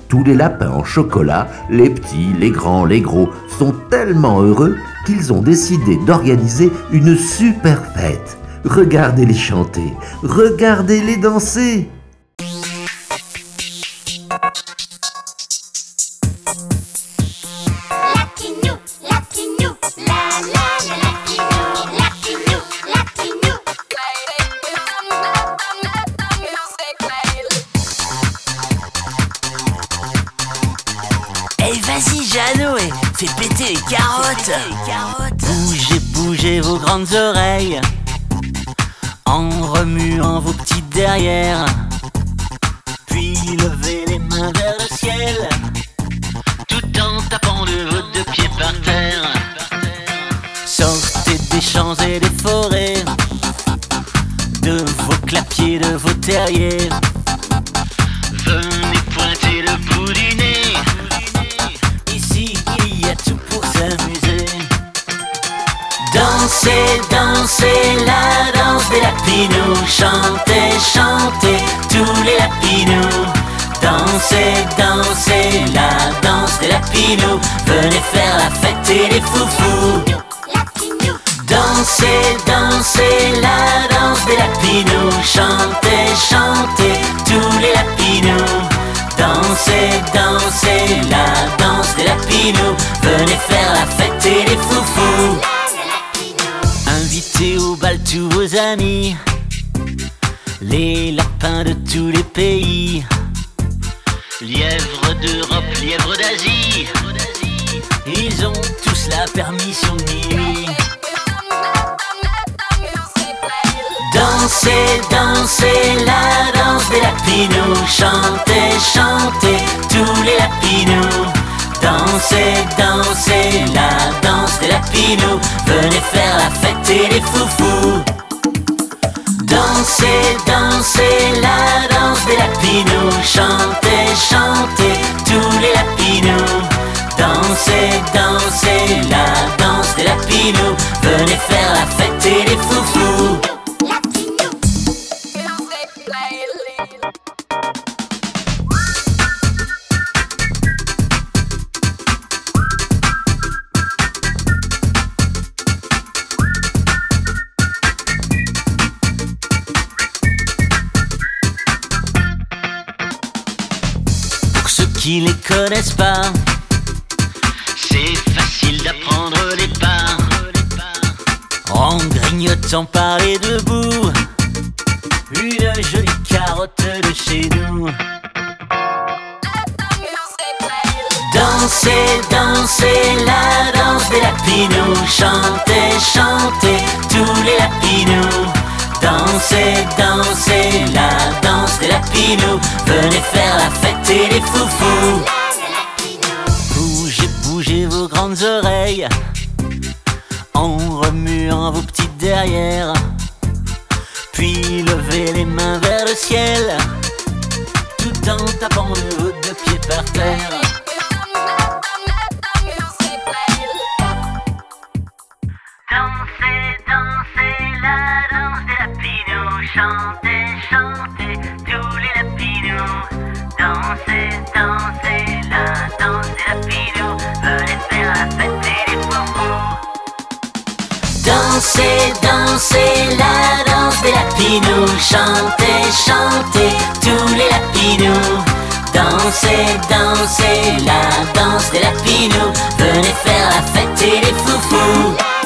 Tous les lapins en chocolat, les petits, les grands, les gros, sont tellement heureux qu'ils ont décidé d'organiser une super fête. Regardez-les chanter, regardez-les danser. Hey, vas-y Jeannot, fais péter les carottes. Bougez, bougez vos grandes oreilles en remuant vos petites derrières. Puis levez les mains vers le ciel tout en tapant de vos deux pieds par terre. Sortez des champs et des forêts, de vos clapiers, de vos terriers. Venez pointer le bout du nez. Ici, il y a tout pour s'amuser. Dansez, dansez la danse des lapinous. Chantez, chantez tous les lapinous. Dansez, dansez la danse des lapinous. Venez faire la fête et les foufous. Dansez, dansez la danse des lapinous. Chantez, chantez tous les lapinous. Dansez, dansez la danse des lapinous. Venez faire la fête et les foufous. Invitez au bal tous vos amis, les lapins de tous les pays. Lièvres d'Europe, lièvres d'Asie, ils ont tous la permission de minuit. Dansez, dansez la danse des lapinous. Chantez, chantez tous les lapinous. Dansez, dansez la danse des lapinous. Venez faire la fête et les foufous. Dansez, dansez la danse des lapinous. Chantez, chantez tous les lapinous. Dansez, dansez la danse des lapinous. Venez faire la fête et les foufous. Pour ceux qui les connaissent pas, c'est facile d'apprendre les pas. En grignotant par les deux bouts, une jolie carotte de chez nous. Dansez, dansez la danse des lapinous. Chantez, chantez tous les lapinous. Dansez, dansez la danse des lapinous. Venez faire la fête et les foufous. Bougez, bougez vos grandes oreilles en remuant vos petites derrières. Puis levez les mains vers le ciel tout en tapant de vos deux pieds par terre. Dansez, dansez la danse des lapinous. Chantez, chantez tous les lapinous. Dansez, dansez la danse des lapinous. Venez faire la fête et les foufous. Dansez, dansez la danse des lapinous. Chantez, chantez tous les lapinous. Dansez, dansez la danse des lapinous. Venez faire la fête et les foufous.